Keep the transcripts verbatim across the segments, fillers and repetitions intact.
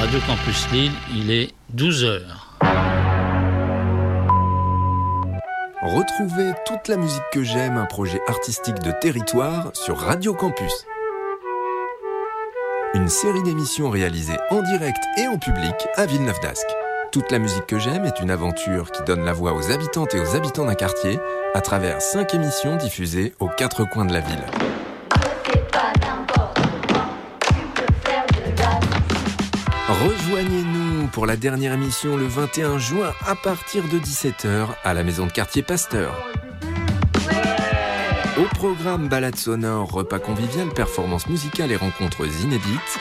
Radio Campus Lille, il est douze heures. Retrouvez toute la musique que j'aime, un projet artistique de territoire sur Radio Campus. Une série d'émissions réalisées en direct et en public à Villeneuve-d'Ascq. Toute la musique que j'aime est une aventure qui donne la voix aux habitantes et aux habitants d'un quartier à travers cinq émissions diffusées aux quatre coins de la ville. Rejoignez-nous pour la dernière émission le vingt et un juin à partir de dix-sept heures à la maison de quartier Pasteur. Au programme balade sonore, repas convivial, performances musicales et rencontres inédites.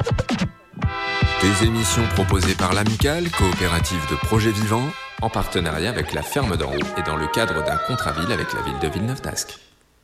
Des émissions proposées par l'Amicale, coopérative de projets vivants, en partenariat avec la Ferme d'en haut et dans le cadre d'un contrat-ville avec la ville de Villeneuve-d'Ascq.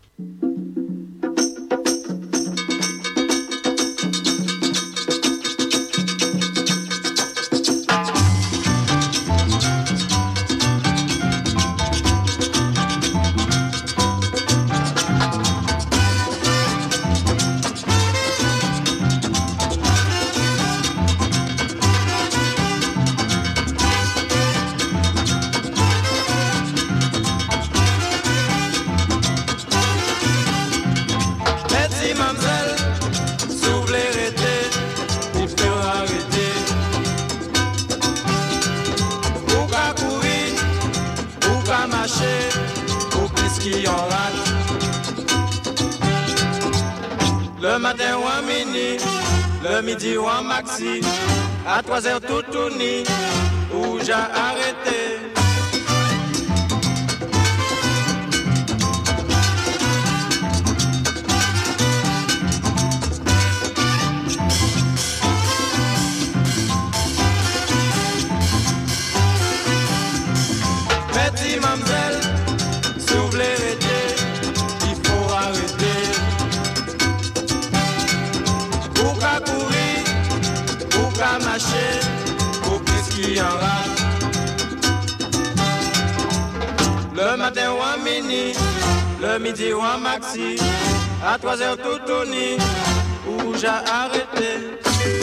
Le matin ou à midi, le midi ou à maxi, à trois heures tout tourné, où j'ai arrêté. Petit mamzelle, si vous voulez arrêter, il faut arrêter. Pour qu'à courir, pour qu'à marcher, pour qu'est-ce qui en rate. Le matin ou à midi, le midi ou à maxi, à trois heures tout tourné, où j'ai arrêté.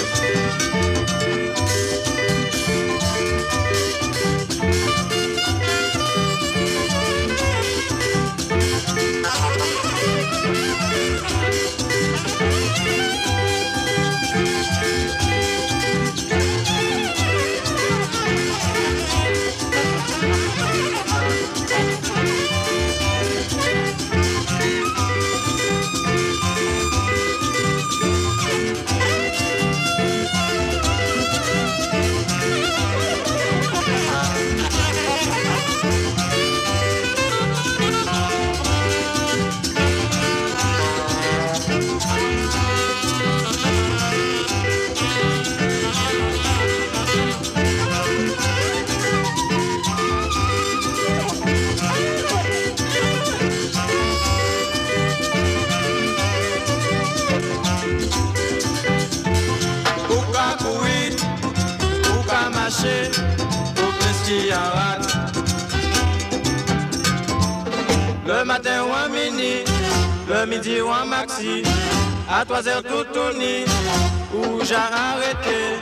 Le matin ou à midi, le midi ou à maxi, à trois heures tout tourné, où j'ai arrêté.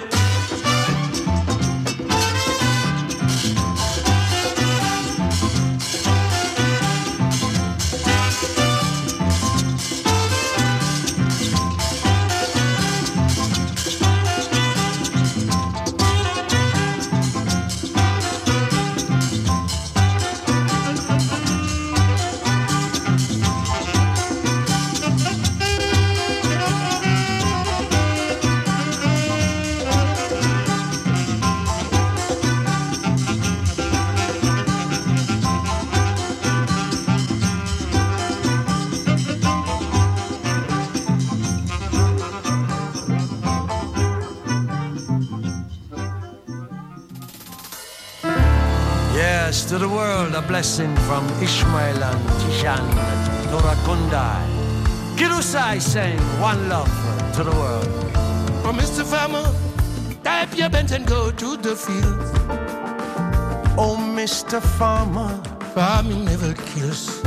To the world, a blessing from Ishmael and Tijan and Norakundai. Kirusai saying one love to the world. Oh, Mister Farmer, tie up your bent and go to the fields. Oh, Mister Farmer, farming never kills.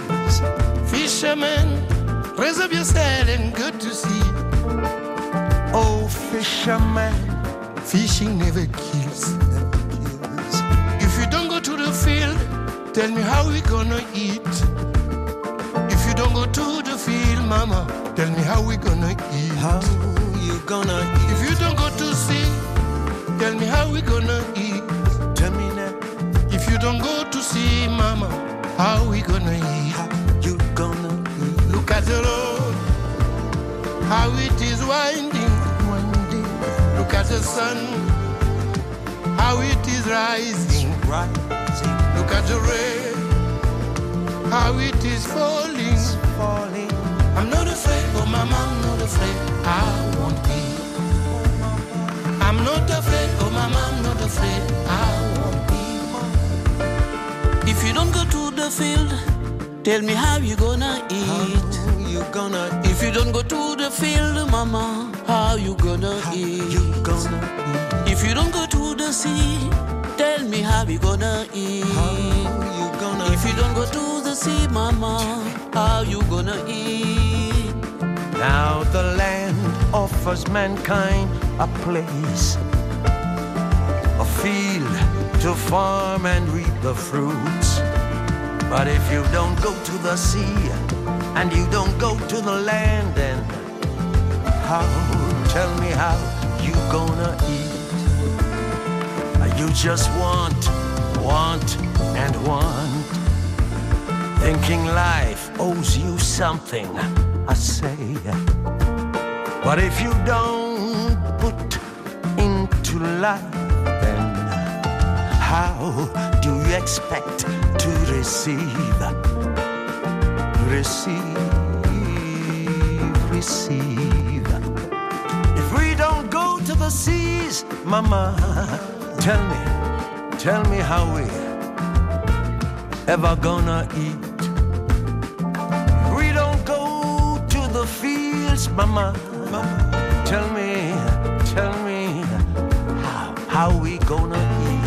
Fisherman, raise up your sail and good to sea. Oh, fisherman, fishing never kills. If you don't go to the field, tell me how we gonna eat. If you don't go to the field, mama, tell me how we gonna eat. How you gonna eat? If you don't go to sea, tell me how we gonna eat. Tell me now. If you don't go to sea, mama, how we gonna eat? How you gonna eat? Look at the road, how it is winding. Winding. Look at the sun, how it is rising. Rising. Look at the rain, how it is falling. Falling. I'm not afraid, oh mama, I'm not afraid, I won't be. I'm not afraid, oh mama, I'm not afraid, I won't be. If you don't go to the field, tell me how you gonna eat. How you gonna eat? If you don't go to the field, mama, how you gonna How eat? you gonna eat? If you don't go to the sea, tell me how you gonna eat. How you gonna If you don't go to the sea, mama, how you gonna eat? Now the land offers mankind a place, a field to farm and reap the fruits. But if you don't go to the sea and you don't go to the land, then how, tell me how you gonna eat? You just want, want and want, thinking life owes you something, I say. But if you don't put into life, then how do you expect to receive? Receive, receive. If we don't go to the seas, mama, tell me, tell me how we ever gonna eat. We don't go to the fields, mama, mama. Tell me, tell me how, how we gonna eat.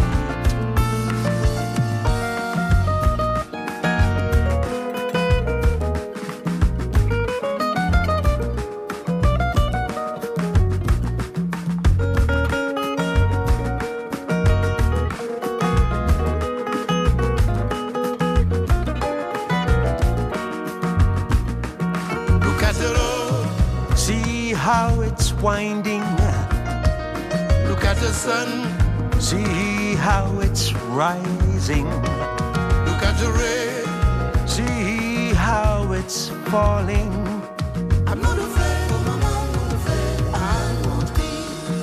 How it's winding. Look at the sun, see how it's rising. Look at the rain, see how it's falling. I'm not afraid, oh mama, I'm not afraid, I won't be.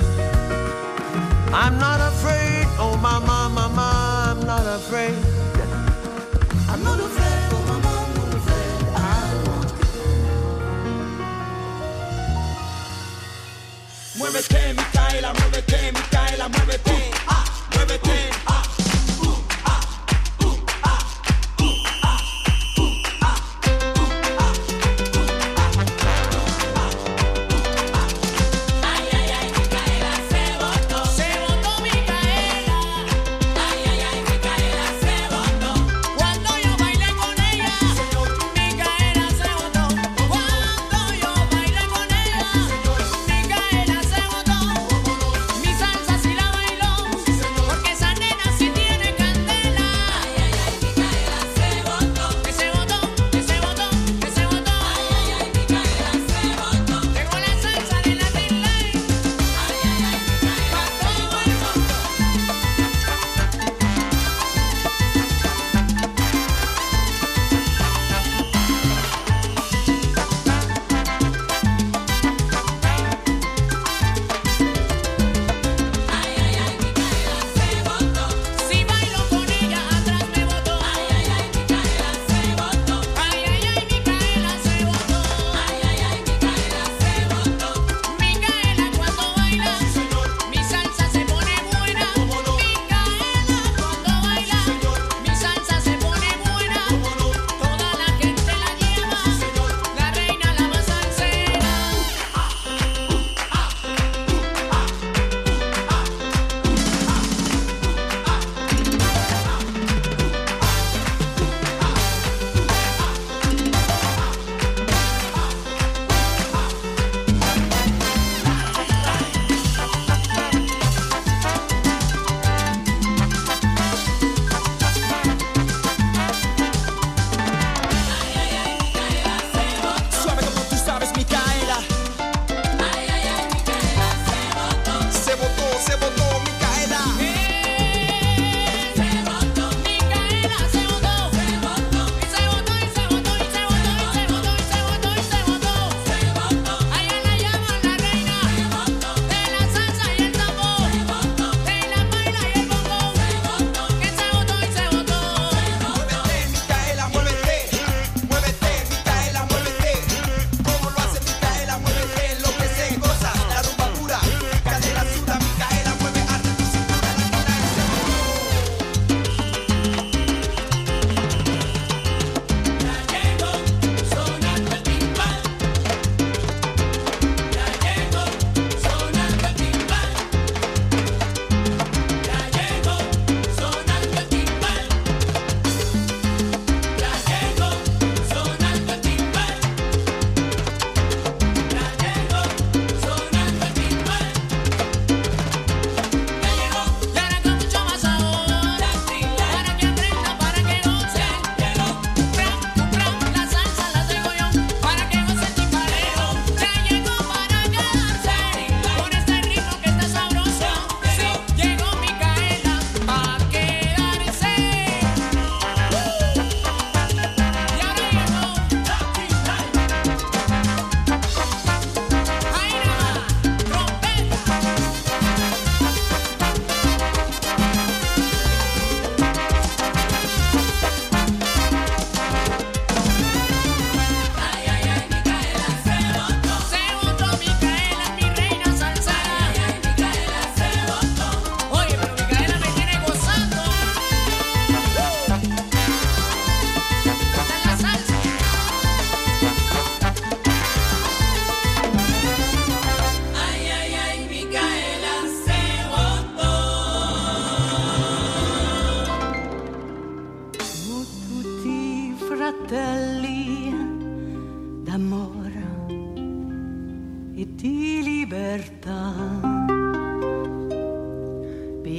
I'm not afraid, oh mama, mama, I'm not afraid. I'm not afraid, oh mama, I'm not afraid, I won't be. Muévete, Micaela, muévete, Micaela, muévete, ah, muévete, ah, uh, ah, uh, ah, uh, ah, uh, ah, uh, ah, uh, ah. Ay, ay, ay, Micaela se botó, se botó Micaela. Ay, ay, ay, Micaela se botó. Cuando yo bailé con ella, Micaela se botó. Cuando yo bailé con ella, Micaela se botó. Mi salsa sí la bailó, porque esa nena sí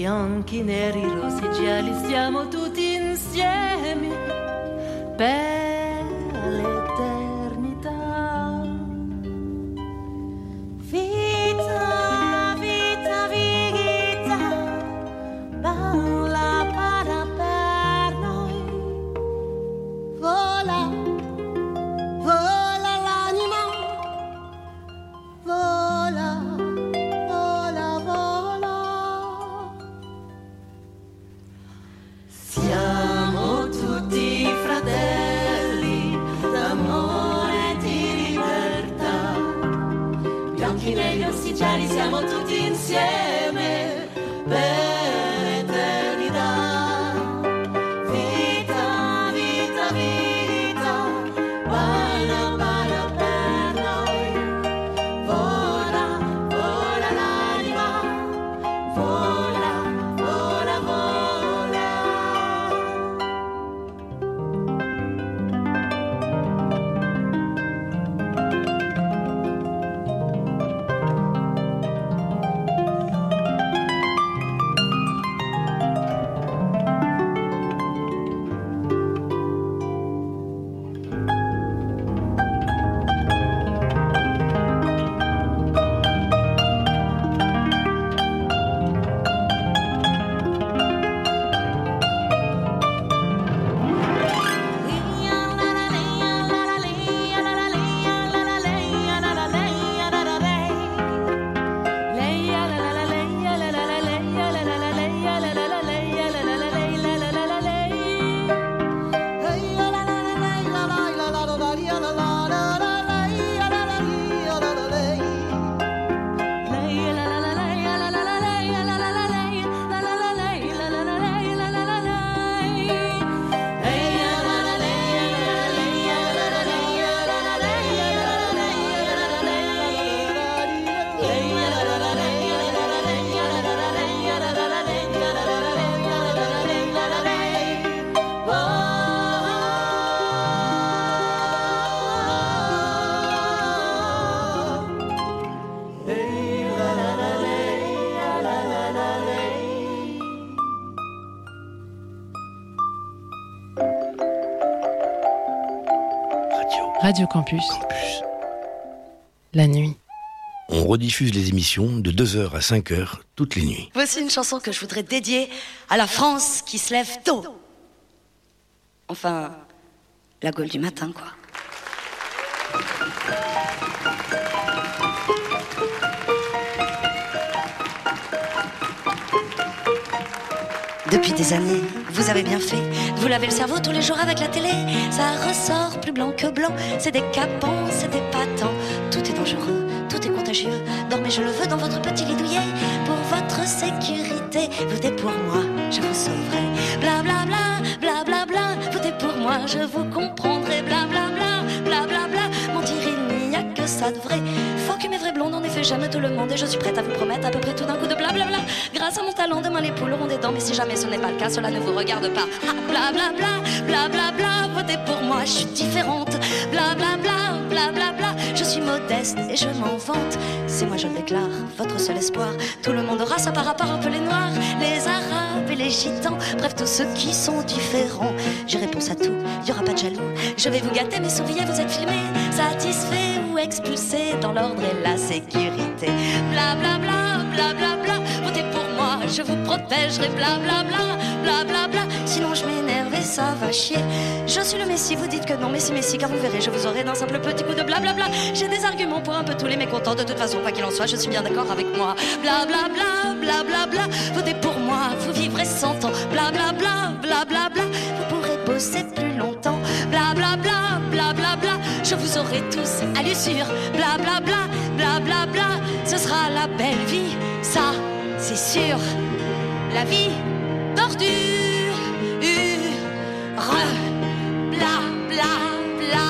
bianchi, neri, rossi e gialli, siamo tutti insieme per l'eternità. Vita, vita, vita, balla para per noi. Vola, vola l'anima, vola, vola, vola. Siamo tutti fratelli d'amore e di libertà. Bianchi, neri, rossi, gialli, siamo tutti insieme per eternità. Vita, vita, vita, balla, balla per noi. Vola, vola l'anima, vola, vola, vola. Radio Campus. Campus. La nuit. On rediffuse les émissions de deux heures à cinq heures toutes les nuits. Voici une chanson que je voudrais dédier à la France qui se lève tôt. Enfin, la Gaule du matin, quoi. Depuis des années, vous avez bien fait. Vous lavez le cerveau tous les jours avec la télé. Ça ressort plus blanc que blanc. C'est décapant, c'est épatant. Tout est dangereux, tout est contagieux. Dormez, je le veux, dans votre petit lit douillet. Pour votre sécurité, votez pour moi, je vous sauverai. Bla bla bla, bla bla bla. Votez pour moi, je vous comprendrai. Bla bla bla, bla bla bla. Mentir, il n'y a que ça de vrai. Faut que mes vraies blondes, en effet, j'aime tout le monde. Et je suis prête à vous promettre à peu près tout d'un coup de bla bla bla. Grâce à mon talent, demain les poules auront des dents. Mais si jamais ce n'est pas le cas, cela ne vous regarde pas. Ah, bla bla bla, bla bla bla. Votez pour moi, je suis différente. Bla bla bla, bla bla bla. Je suis modeste et je m'en vante. C'est moi, je le déclare, votre seul espoir. Tout le monde aura ça par rapport un peu les noirs, les arabes et les gitans. Bref, tous ceux qui sont différents. J'ai réponse à tout, y aura pas de jaloux. Je vais vous gâter, mais souriez, vous êtes filmés, satisfaits ou expulsés dans l'ordre et la sécurité. Bla bla bla, bla bla bla. Votez pour moi, je vous protégerai. Bla bla bla, bla bla bla. Sinon je m'énerve et ça va chier. Je suis le messie, vous dites que non, messie, messie, car vous verrez, je vous aurai d'un simple petit coup de bla bla bla. J'ai des arguments pour un peu tous les mécontents. De toute façon, quoi qu'il en soit, je suis bien d'accord avec moi. Bla bla bla, bla bla bla. Votez pour moi, vous vivrez cent ans. Bla bla bla, bla bla bla. Vous pourrez bosser plus longtemps. Bla bla bla, bla bla bla. Je vous aurai tous à l'usure. Bla bla bla, bla bla bla. Ce sera la belle vie, ça c'est sûr. La vie d'ordure. Bla bla bla.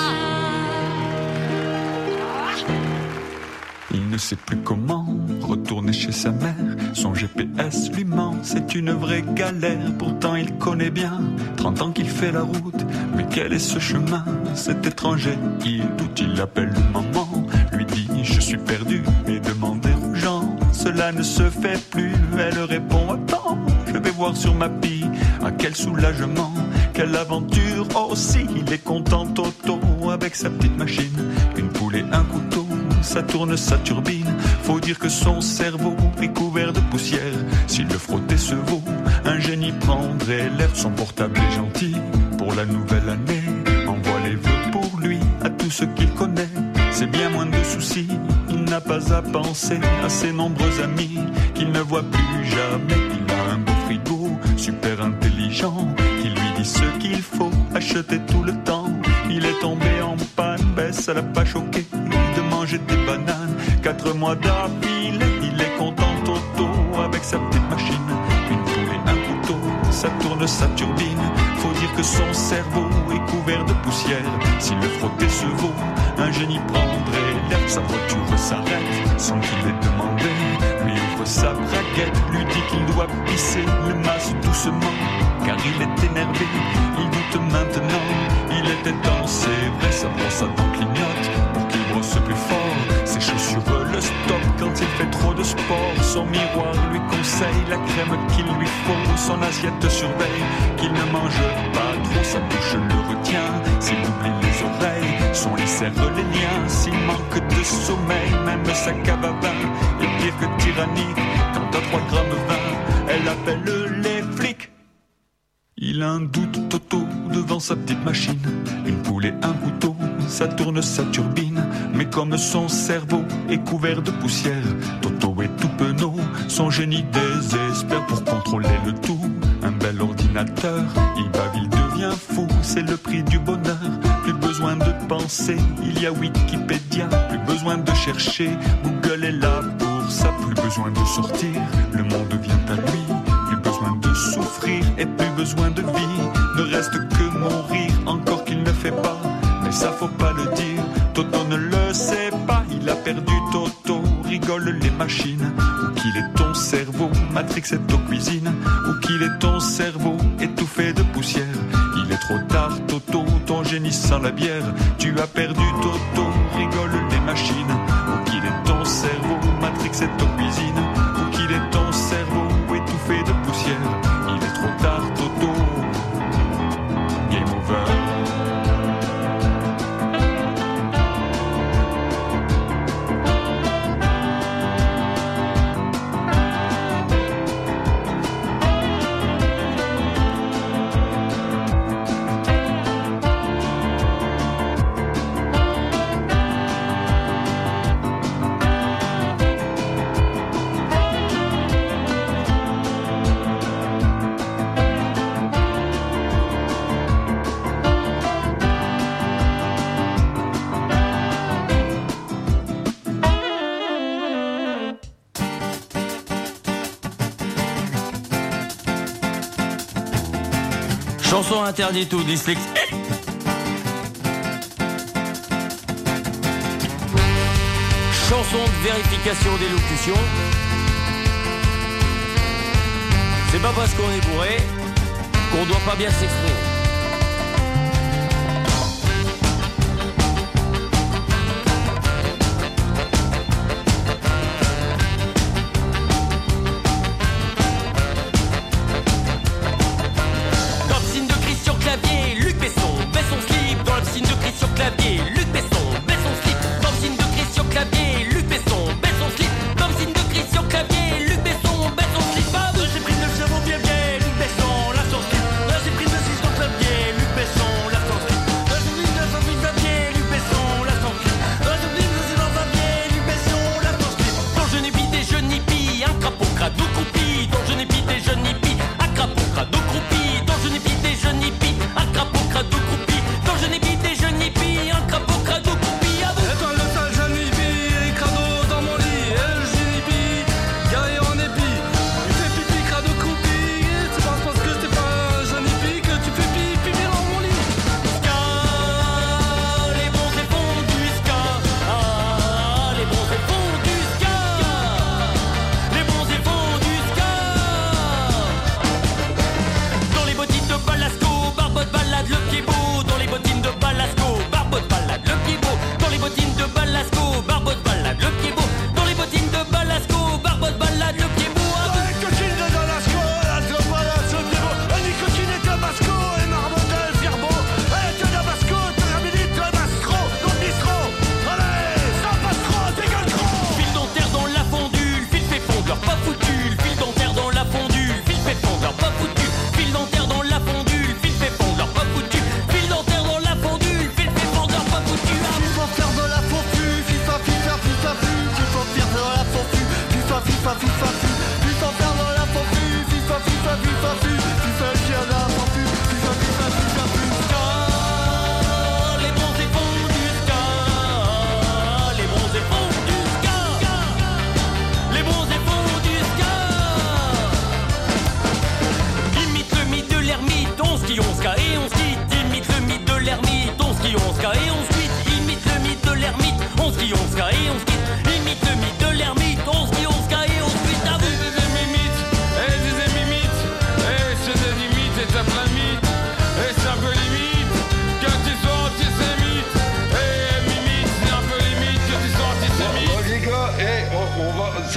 Il ne sait plus comment retourner chez sa mère. Son G P S lui ment, c'est une vraie galère. Pourtant il connaît bien, trente ans qu'il fait la route. Mais quel est ce chemin, cet étranger? Il doute, il appelle maman, lui dit je suis perdu et demande aux gens. Cela ne se fait plus, elle répond attends, je vais voir sur ma pie. Ah, quel soulagement, quelle aventure aussi. Il est content Toto avec sa petite machine. Une poule et un couteau, ça tourne sa turbine. Faut dire que son cerveau est couvert de poussière. S'il le frottait ce veau, un génie prendrait l'air. Son portable est gentil pour la nouvelle année. Envoie les vœux pour lui à tous ceux qu'il connaît. C'est bien moins de soucis, il n'a pas à penser à ses nombreux amis qu'il ne voit plus jamais. Il a un beau frigo, super intelligent, qui lui dit ce qu'il faut acheter tout le temps. Il est tombé en panne, ben ça l'a pas choqué de manger des bananes. Quatre mois d'affilée, il est content Toto avec sa petite machine. Une poule et un couteau, ça tourne sa turbine. Faut dire que son cerveau est couvert de poussière. S'il le frottait ce veau, un génie prendrait l'air. Sa voiture s'arrête sans qu'il ait demandé. Lui ouvre sa braguette, lui dit qu'il doit pisser. Le masse doucement, car il est énervé. Il doute maintenant, il était temps, c'est vrai. Sa brosse à dents clignote pour qu'il brosse plus fort. Ses chaussures le stoppent quand il fait trop de sport. Son miroir lui conseille la crème qu'il lui faut. Son assiette surveille qu'il ne mange pas trop. Sa bouche le retient s'il oublie les oreilles. Son lit serre les liens s'il manque de sommeil. Même sa cave à vin est pire que tyrannique. Quand à trois grammes vingt, elle appelle les flics. Il a un doute Toto devant sa petite machine. Une poule et un couteau, ça tourne sa turbine. Mais comme son cerveau est couvert de poussière, Toto est tout penaud, son génie désespère pour contrôler le tout. Un bel ordinateur, il bave, il devient fou. C'est le prix du bonheur, plus besoin de penser. Il y a Wikipédia, plus besoin de chercher. Google est là pour ça, plus besoin de sortir. Le monde vient à lui, plus besoin de souffrir et plus besoin de vie. Ne reste que mourir, encore qu'il ne fait pas. Mais ça faut pas le dire, Toto ne le sait pas. Il a perdu Toto, rigolent les machines. Où qu'il est ton cerveau, Matrix est aux cuisines. Où qu'il est ton cerveau, étouffé de poussière. Il est trop tard Toto, ton génie sent la bière. Tu as perdu Toto, rigolent les machines. Où qu'il est ton cerveau, Matrix est aux cuisines. Où qu'il est ton cerveau, étouffé de poussière. Il est trop tard Toto, game over. Chanson interdite ou dyslexie. Chanson de vérification d'élocution. C'est pas parce qu'on est bourré qu'on doit pas bien s'exprimer. J'ai pris le cerveau bien bien, Luc Besson, la sortie. Là j'ai pris le six contre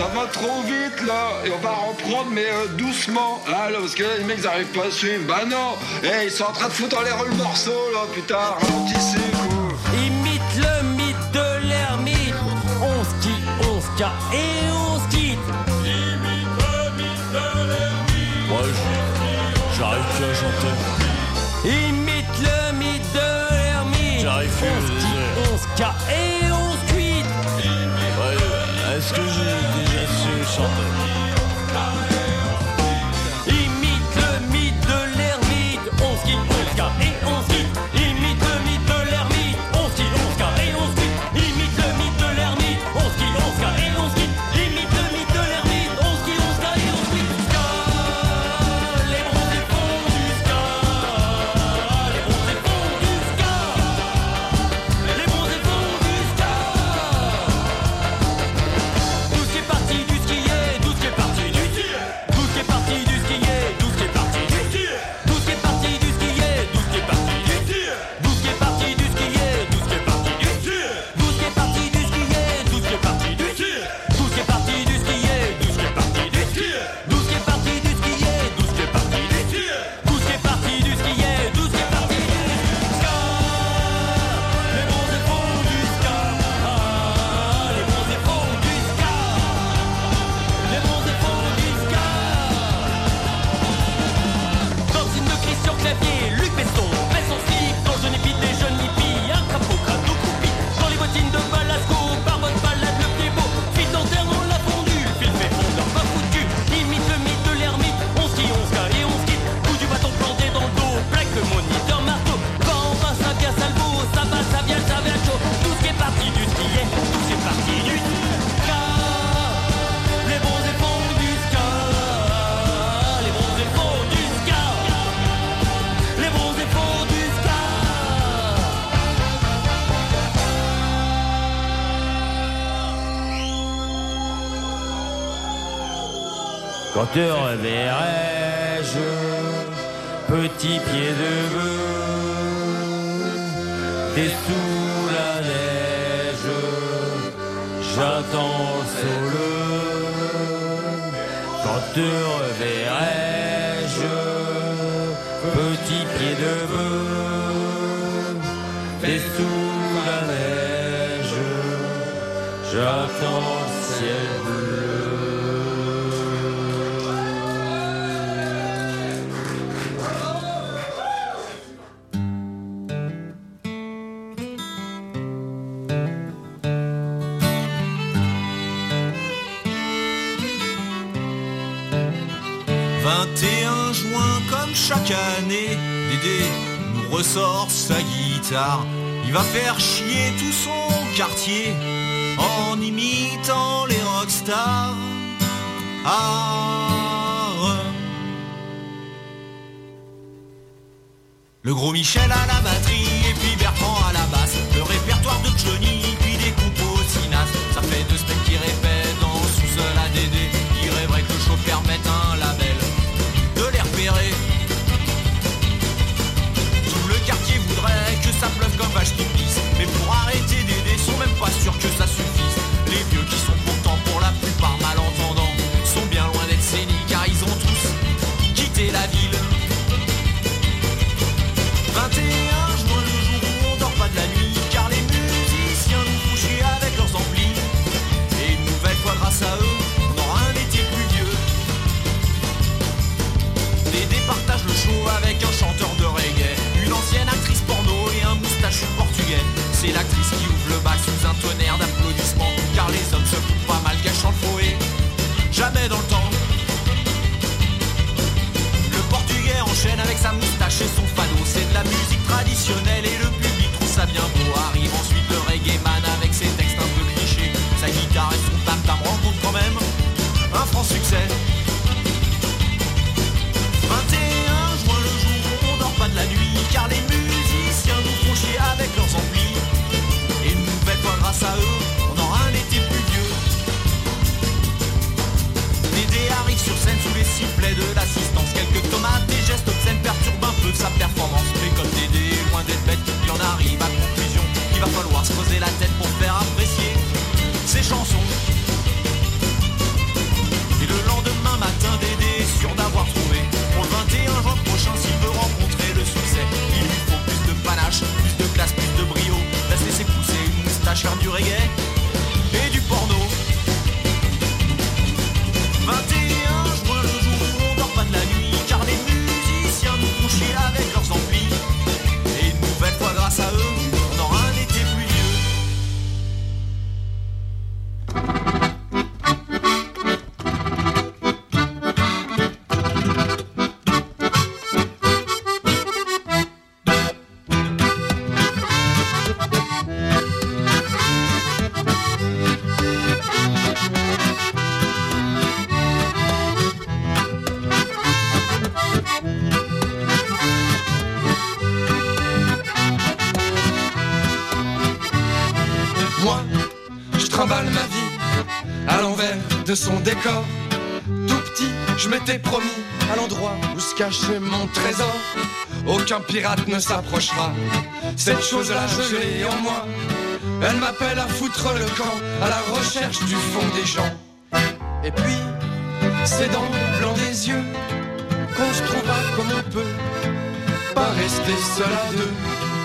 ça va trop vite là, et on va reprendre mais euh, doucement. Ah là, parce que là, les mecs ils arrivent pas à suivre. Bah non, hey, ils sont en train de foutre en l'air le morceau là, putain, ralentissez quoi. Imite le mythe de l'ermite. On skie, on ska et on se quitte. Imite le mythe de l'ermite. Moi je- j'arrive plus à chanter. Imite le mythe de l'ermite. J'arrive plus, On skie, on ska et on se quitte. Ouais, est-ce que j'ai déjà su chanter? Imite le mythe de l'ermite. On skie, on ska et on se quitte. Imite le mythe de l'ermite. On skie, on ska et on se quitte. Imite le mythe de l'ermite. On skie, on ska et on se quitte. Imite le mythe de l'ermite. On skie, on ska et on se quitte. Ska, les bronzés font du ska. Les bronzés font du ska. Les bronzés font du ska. Tout ce qui est parti du skier, tout ce qui est parti du skier. Tout ce qui est parti du skier, tout ce qui est parti du skier. Tout ce qui est parti du skier, tout ce qui est parti du skier. Tout ce qui est parti du skier, tout ce qui est parti du skier. Tout ce qui est parti du skier, tout ce qui est parti du skier. Tout ce qui est parti du skier, tout ce qui est parti du skier. Tout ce qui est parti du skier, tout ce qui est parti du skier. Tout ce qui est parti du skier, tout ce qui est parti du ska. Les bronzés font du ska. Ah, les bronzés font du ska. Les bronzés font du ska. Dancing de Christian Clavier, Luc Besson, met son slip dans le hippie des jeunes hippies, un crapaud crâne tout croupi, dans les bottines de Balasco, Barbotte balade le pied beau, fil dentaire dans la fondue, fil fait fondeur pas foutu, imite le mythe de l'ermite, on skie, on ska et on se quitte, coup du bâton planté dans le dos, plaque le moniteur marteau, va en bas ça vient salvo, ça va ça vient ça vient chaud, tout ce qui est parti du skier, tout ce qui est parti du ska, les bronzés font du ska, les bronzés font du ska, les bronzés font du ska. Quand te reverrai-je, petit pied de bœuf, t'es sous la neige, j'attends le soleil. Quand te reverrai-je, petit pied de bœuf, t'es sous la neige, j'attends le ciel bleu. vingt et un juin comme chaque année, Dédé nous ressort sa guitare. Il va faire chier tout son quartier en imitant les rockstars. Ah, le gros Michel à la batterie et puis Bertrand à la basse. Le répertoire de Johnny puis des compos Sinas. Ça fait deux semaines qu'il répète dans le sous-sol à Dédé. Il rêverait que le show permette un label de les repérer. Tout le quartier voudrait que ça pleuve comme vache qui pisse, mais pour arrêter Dédé sont même pas sûrs que ça suffise. Les vieux qui sont pourtant pour la plupart malentendants sont bien loin d'être séniles car ils ont tous quitté la ville. vingt et un juin, le jour où on dort pas de la nuit, car les musiciens nous font chier avec leurs amplis. Et une nouvelle fois grâce à eux, on aura un été pluvieux. Dédé partage le show avec un chanteur de reggae, une ancienne actrice porno et un moustachu portugais. C'est l'actrice qui ouvre le bal sous un tonnerre d'applaudissements, car les hommes se foutent pas mal cachant le fouet. Jamais dans le temps. Le portugais enchaîne avec sa moustache et son fado. C'est de la musique traditionnelle et le public trouve ça bien beau. Arrive ensuite le reggae man avec ses textes un peu clichés. Sa guitare et son tam-tam rencontrent quand même un franc succès. vingt et un juin, le jour où on dort pas de la nuit, car les musiciens nous font chier avec leurs amplis. Et une nouvelle fois grâce à eux, on aura un été pluvieux. Dédé arrive sur scène sous les sifflets de l'assistance. Quelques tomates et gestes obscènes perturbent un peu sa performance. Mais comme Dédé est loin d'être bête, il en arrive à conclusion qu'il va falloir se poser la tête pour faire apprécier ses chansons. de son décor. Tout petit, je m'étais promis à l'endroit où se cachait mon trésor. Aucun pirate ne s'approchera, cette chose-là je l'ai en moi. Elle m'appelle à foutre le camp, à la recherche du fond des gens. Et puis, c'est dans le blanc des yeux qu'on se trouvera comme on peut, pas rester seul à deux.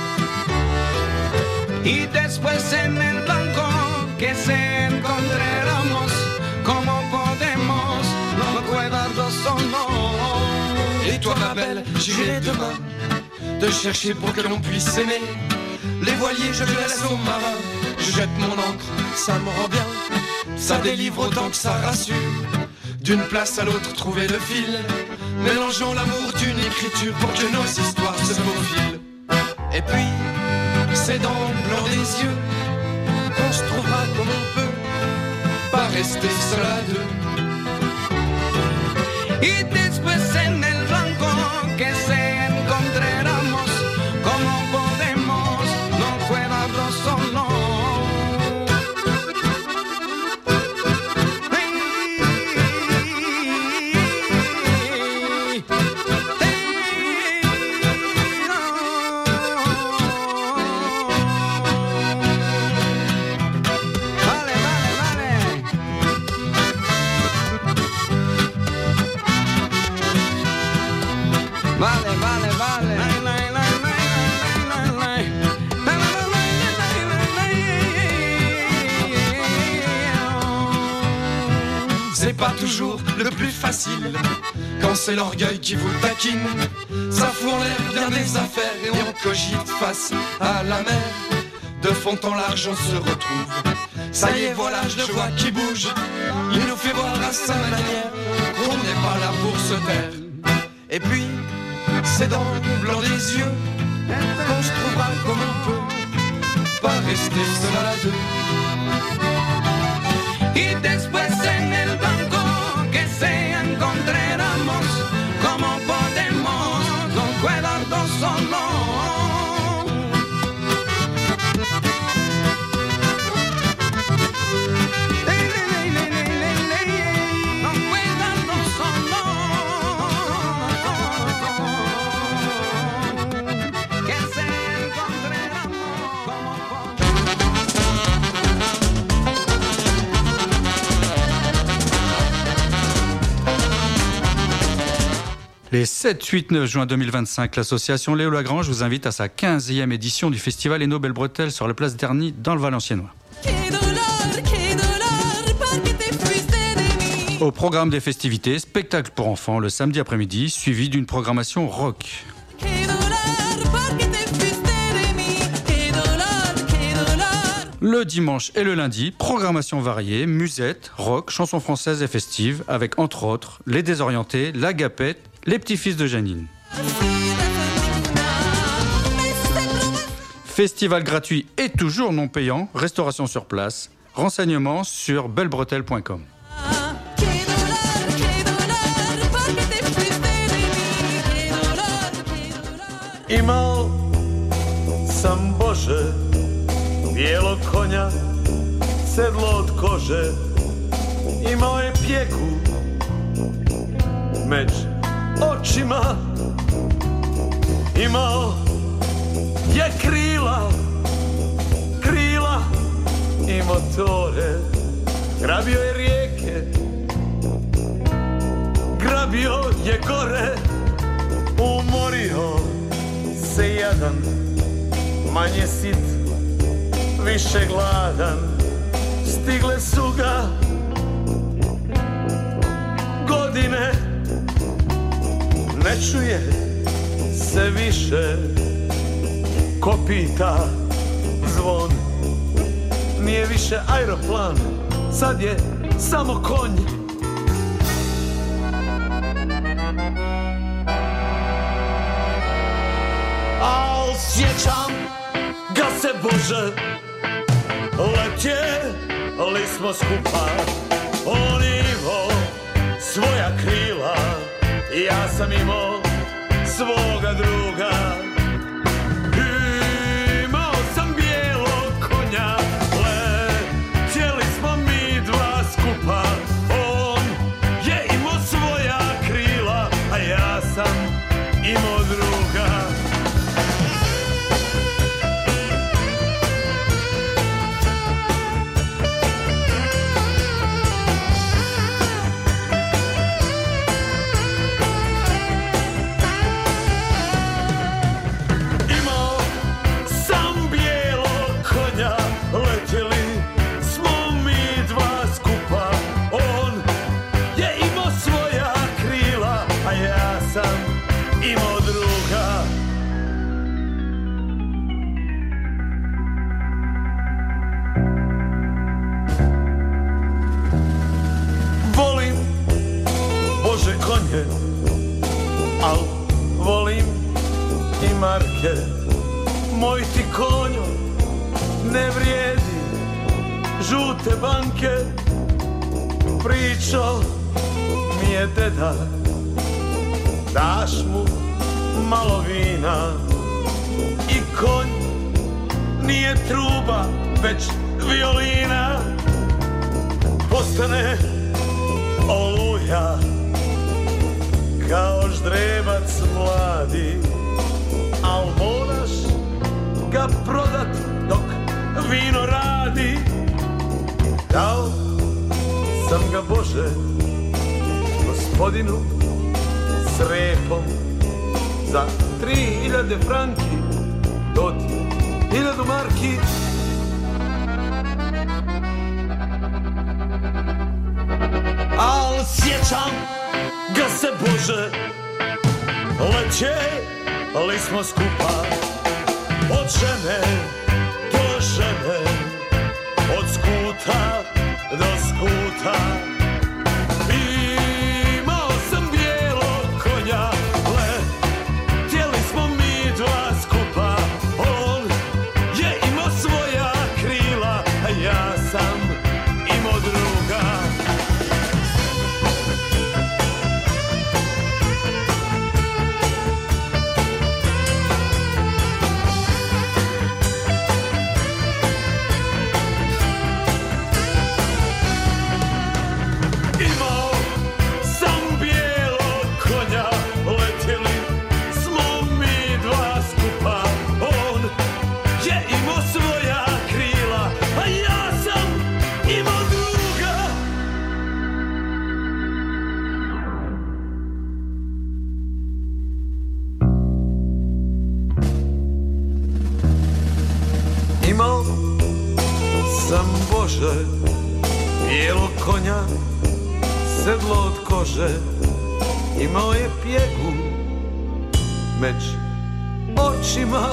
Y después en el blanco que se encontráramos, como podemos no cuidarnos solos. Et toi ma belle, j'irai demain te chercher pour que l'on puisse s'aimer. Les voiliers je les laisse aux marins, je jette mon encre, ça me rend bien. Ça délivre autant que ça rassure. D'une place à l'autre trouver le fil, mélangeons l'amour d'une écriture pour que nos histoires se faufilent. Et puis, c'est dans le blanc des yeux qu'on se trouvera comme on peut, pas rester seul à deux. Y después en el blanco que se encontráramos, como podemos no quedarnos solos. Vale, vale, vale. C'est pas toujours le plus facile quand c'est l'orgueil qui vous taquine. Ça fout en l'air bien des affaires et on cogite face à la mer. De fond en large on se retrouve. Ça y est, voilà, je le vois qui bouge. Il nous fait voir à sa manière qu'on n'est pas là pour se taire. Et puis, c'est dans le blanc des yeux qu'on se trouvera comme on peut, pas rester seul à deux. Y después en el banco que se encontráramos, como podemos no quedarnos solos. Les sept, huit, neuf juin deux mille vingt-cinq, l'association Léo Lagrange vous invite à sa quinzième édition du festival Eno Belle Bretelle sur la place d'Erny dans le Valenciennois. Au programme des festivités, spectacle pour enfants le samedi après-midi, suivi d'une programmation rock. Le dimanche et le lundi, programmation variée, musette, rock, chansons françaises et festives, avec entre autres Les Désorientés, La Gapette, Les Petits-Fils de Janine. Festival gratuit et toujours non payant, restauration sur place, renseignements sur belle bretelle point com. Imao sam Bože bijelog konja, sedlo od kože, imao je pjeku među očima, imao je krila, krila i motore, grabio je rijeke, grabio je gore, umorio se jadan, manje sit, više gladan, stigle su ga godine, ne čuje se više kopita zvon, nije više aeroplan, sad je samo konj. Al sjećam ga se Bože, letjeli smo skupa, on imao svoja krila, ja sam imao svoga druga. Imao sam bijelog konja, letjeli smo mi dva skupa, konje, al volim i marke. Moj ti konjo ne vrijedi žute banke. Pričao mi je deda, daš mu malo vina i konj nije truba, već violina. Postane oluja kao ždrebac mladi, al moraš ga prodat dok vino radi. Dao sam ga Bože gospodinu s repom za tri hiljade franki, to ti hiljadu marki. Al sjećam ga se Bože, lećeli smo skupa od žene do žene, od skuta do skuta. Imao sam bijelog konja, letjeli smo mi dva skupa. On je imao svoja krila, a ja sam imao druga. Bijelog konja, sedlo od kože, imao je pjegu među očima.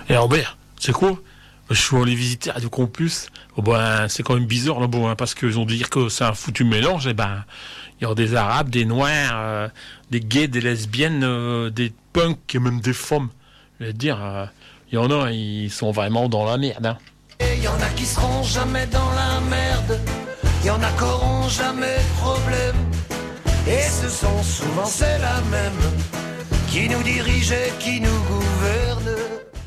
Et Robert, c'est quoi? Je suis allé visiter Radio Campus. Oh ben, c'est quand même bizarre là, bon, hein, parce qu'ils ont dit que c'est un foutu mélange. Et ben, il y a des Arabes, des Noirs, euh, des gays, des lesbiennes, euh, des punks et même des femmes. Je vais te dire, il euh, y en a, ils sont vraiment dans la merde. Hein. Il y en a qui seront jamais dans la merde. Il y en a qui auront jamais de problème. Et ce sont souvent ceux-là même qui nous dirigent et qui nous gouvernent.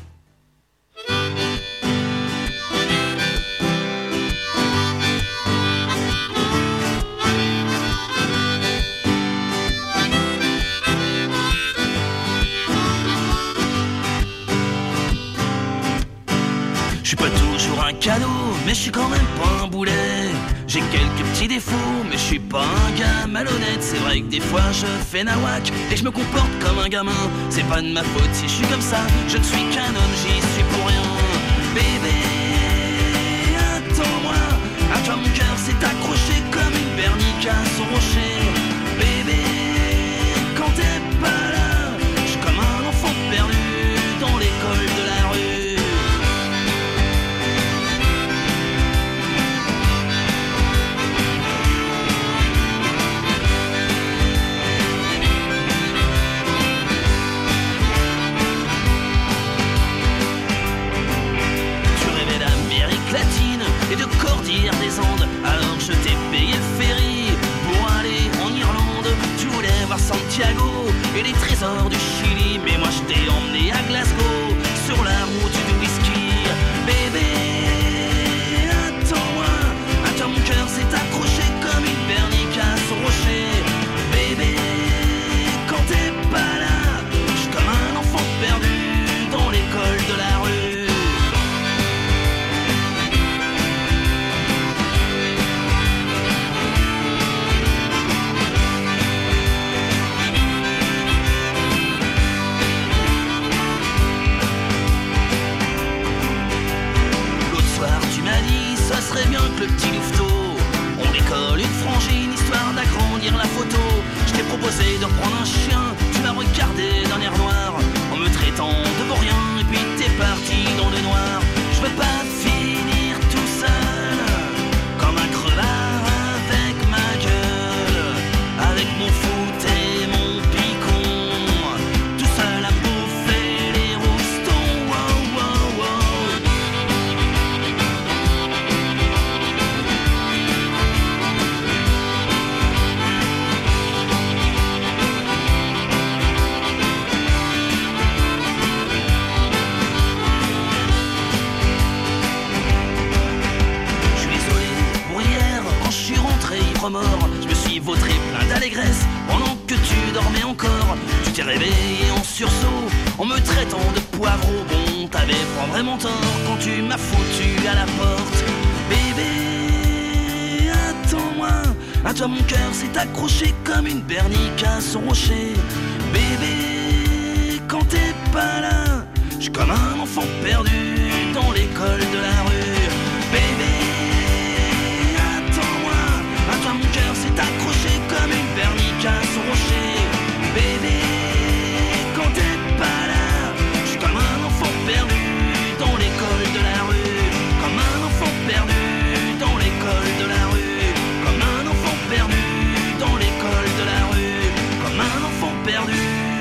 Je suis pas toujours un cadeau, mais je suis quand même pas un boulet. J'ai quelques petits défauts, mais je suis pas un gars malhonnête. C'est vrai que des fois je fais nawak et je me comporte comme un gamin. C'est pas de ma faute si je suis comme ça, je ne suis qu'un homme, j'y suis pour rien. Bébé, attends-moi, à toi mon cœur s'est accroché comme une bernique à son rocher. Bébé, quand t'es pas là, je suis comme un enfant perdu dans l'école de la rue. Latine et de Cordillère des Andes. Alors je t'ai payé le ferry pour aller en Irlande. Tu voulais voir Santiago et les trésors du Chili, mais moi je t'ai emmené à Glasgow sur la route du whisky. Bébé, attends-moi, à toi mon cœur s'est accroché comme une bernique à son rocher. Bébé, quand t'es pas là, je suis comme un enfant perdu dans l'école de la rue. Ça serait bien que le petit louveteau, on décolle une frangine histoire d'agrandir la photo. Je t'ai proposé de reprendre un chien, tu m'as regardé d'un air noir en me traitant de vaurien et puis t'es parti dans le noir. Je veux pas finir tout seul comme un crevard avec ma gueule, avec mon foot et mon picon, tout seul à bouffer les roustons. Wow, wow, wow. Mort. Je me suis vautré plein d'allégresse pendant que tu dormais encore. Tu t'es réveillé en sursaut en me traitant de poivreau. Bon, t'avais pas vraiment tort quand tu m'as foutu à la porte. Bébé, attends-moi, à toi mon cœur s'est accroché comme une bernique à son rocher. Bébé, quand t'es pas là, je suis comme un enfant perdu dans l'école de la rue. Bébé, mon cœur s'est accroché comme une bernique à son rocher. Bébé, quand t'es pas là, je suis comme un enfant perdu dans l'école de la rue. Comme un enfant perdu dans l'école de la rue. Comme un enfant perdu dans l'école de la rue. Comme un enfant perdu.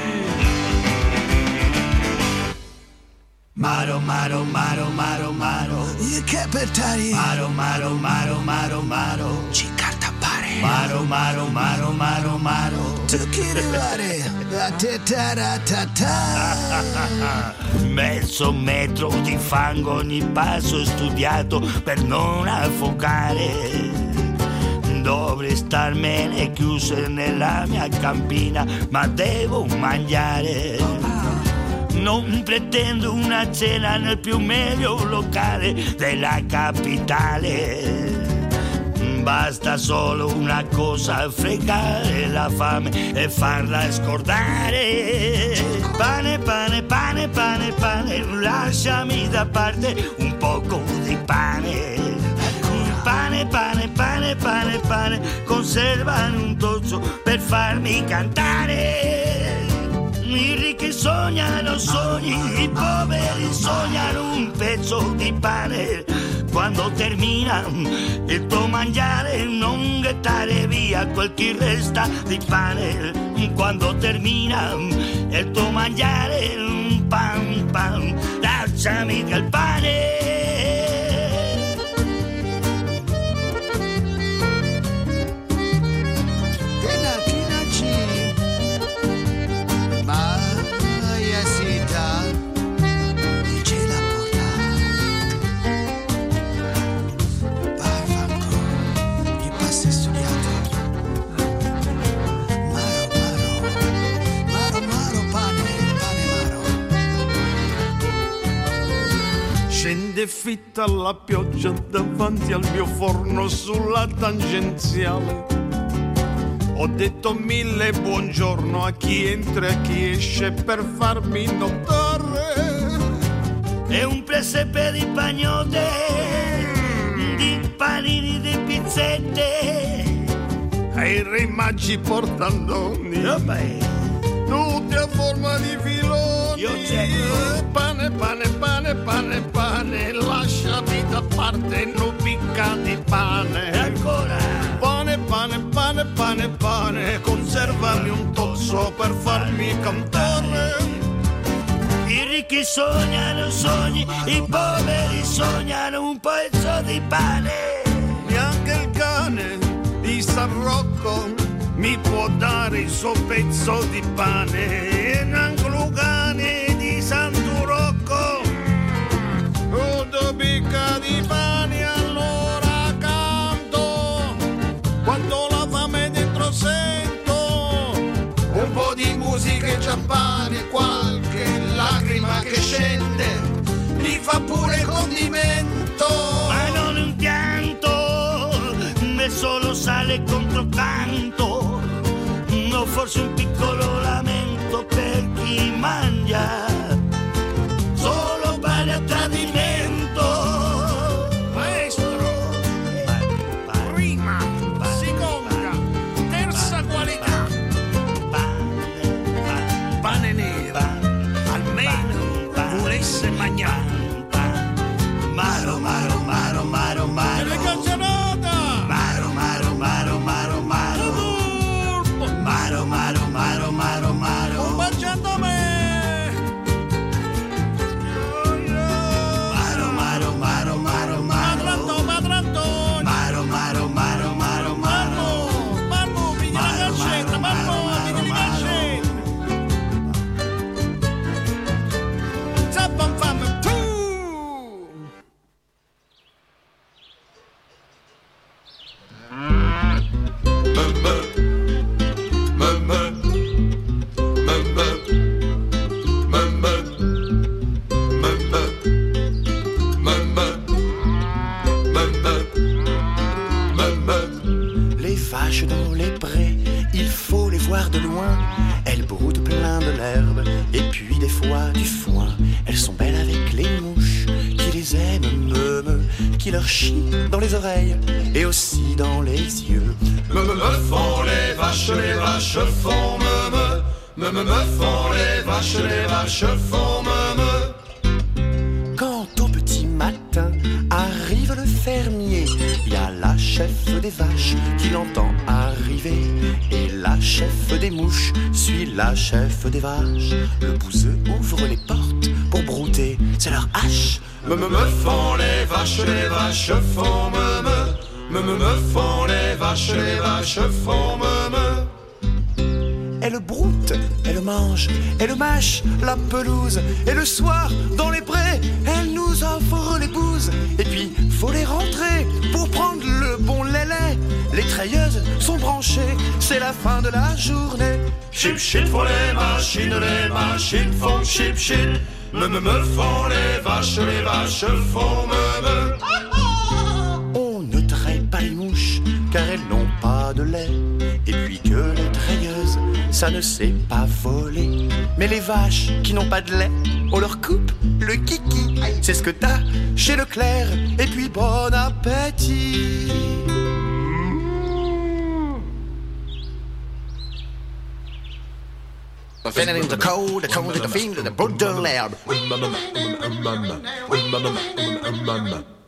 Maro, maro, maro, maro, maro. I capitali. Maro, maro, maro, maro, maro. Cicarta pare. Maro, maro, maro, maro, maro. Tu chi arrivare? A te taratata. Mezzo metro di fango ogni passo studiato per non affogare. Dovrei starmene chiuso nella mia campina, ma devo mangiare. Non pretendo una cena nel più meglio locale della capitale. Basta solo una cosa, fregare la fame e farla scordare. Pane, pane, pane, pane, pane, lasciami da parte un poco di pane. Pane, pane, pane, pane, pane, conservano un tozzo per farmi cantare. I ricchi sognano, sognano sogni, i poveri sognano un pezzo di pane. Quando termina il tuo mangiare, non gettare via quel che resta di pane. Quando termina il tuo mangiare, pan pan, lasciami del pane. Scende fitta la pioggia davanti al mio forno sulla tangenziale. Ho detto mille buongiorno a chi entra e a chi esce per farmi notare. È un presepe di pagnotte, di panini, di pizzette, ai re magi portandoni, tutti a forma di filoni. Io cerco. Pane, pane, pane, pane, pane, lasciati da parte, non picca di pane. E ancora. Pane, pane, pane, pane, pane, conservami un tozzo per farmi cantare. I ricchi sognano sogni, i poveri sognano un pezzo di pane. Neanche il cane di San Rocco mi può dare il suo pezzo di pane. E neanche il cane di San Turocco, oh, due picca di pane, allora canto quanto la fame dentro sento. Un po' di musica e champagne, qualche lacrima che scende, mi fa pure condimento. Ma non un pianto, è solo sale contro canto, o forse un piccolo lamento per chi mangia solo pane a tradimento. Maestro, prima, seconda, terza qualità, pane nero, almeno volesse mangiare. Maro, maro, maro, maro, maro, e le canzonata. Maro, maro, maro, maro, maro, maro, maro, maro, maro, maro, un baciato a me. Maro, maro, maro, maro, maro, madranto, maro, maro, maro, maro, maro, marmo, pigli la gancetta, marmo, pigli la gancetta. Zappam fam tu. Les vaches dans les prés, il faut les voir de loin. Elles broutent plein de l'herbe et puis des fois du foin. Elles sont belles avec les mouches qui les aiment, me, me, qui leur chient dans les oreilles et aussi dans les yeux. Me me me font les vaches, les vaches font me me. Me me me font les vaches, les vaches font me me. Quand au petit matin arrive le fermier, il y a la chef des vaches qui l'entend arriver. Et la chef des mouches suit la chef des vaches. Le bouseux ouvre les portes pour brouter, c'est leur hache. Me me me font les vaches, les vaches font me me. Me me me font les vaches, les vaches font me me. Elle broute, elle mange, elle mâche la pelouse. Et le soir, dans les prés, elle nous offre les bouses. Et puis, faut les rentrer pour prendre le bon lait. Les treilleuses sont branchées, c'est la fin de la journée. Chip chip font les machines, les machines font chip chip. Me me me font les vaches, les vaches font me me. On ne traite pas les mouches, car elles n'ont pas de lait. Et puis que les treilleuses, ça ne sait pas voler. Mais les vaches qui n'ont pas de lait, on leur coupe le kiki. C'est ce que t'as chez Leclerc. Et puis bon appétit. The feeling in the cold, the cold, the fiend, the brutal herb.